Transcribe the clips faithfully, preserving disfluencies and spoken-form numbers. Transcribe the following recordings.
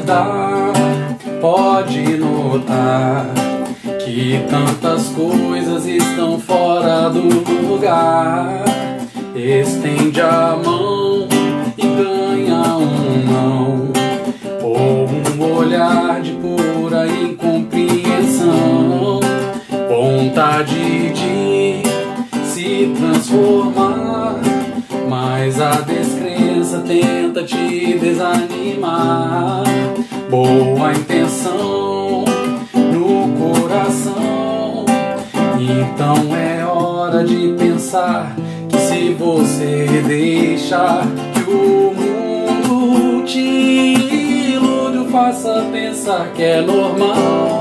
acordar, pode notar que tantas coisas estão fora do lugar. Estende a mão e ganha um não, ou um olhar de pura incompreensão, vontade de se transformar, mas a descrença tenta te desanimar. Boa intenção no coração, então é hora de pensar que se você deixar que o mundo te ilude, faça pensar que é normal,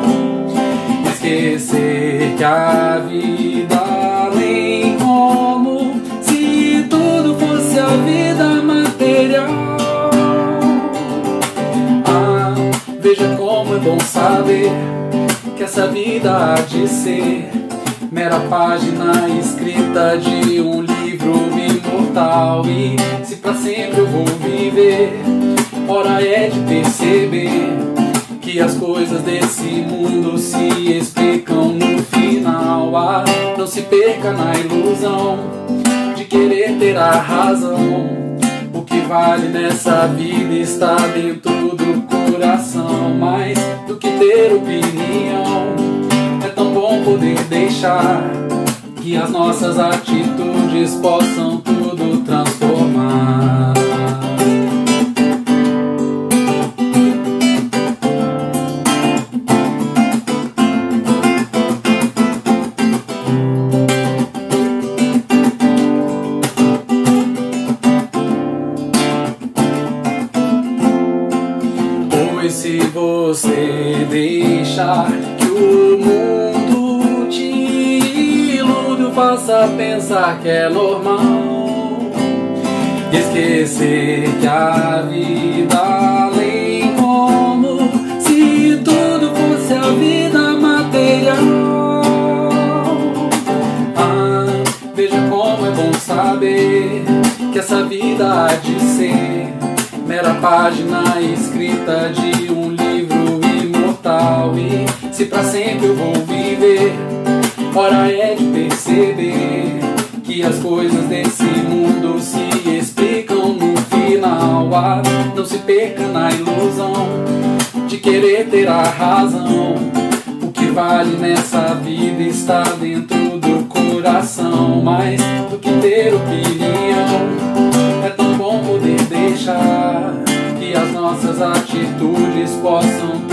esquecer que a vida nem como se tudo fosse a vida material. Ah, veja como é bom saber que essa vida há de ser mera página escrita de um livro imortal. E se pra sempre eu vou viver, hora é de perceber que as coisas desse mundo se explicam no final. Ah, não se perca na ilusão de querer ter a razão. O que vale nessa vida está dentro do coração. Mais do que ter opinião, é tão bom poder deixar que as nossas atitudes possam tudo transformar. Pois se você deixar que o mundo te ilude, faça pensar que é normal, esquecer que a vida além como se tudo fosse a vida material. Ah, veja como é bom saber que essa vida há de ser mera página escrita de um livro imortal. E se pra sempre eu vou viver, hora é de perceber que as coisas desse mundo se explicam no final. Ah, não se perca na ilusão de querer ter a razão. O que vale nessa vida está dentro do coração. Mais do que ter opinião, é tão bom poder deixar que as nossas atitudes possam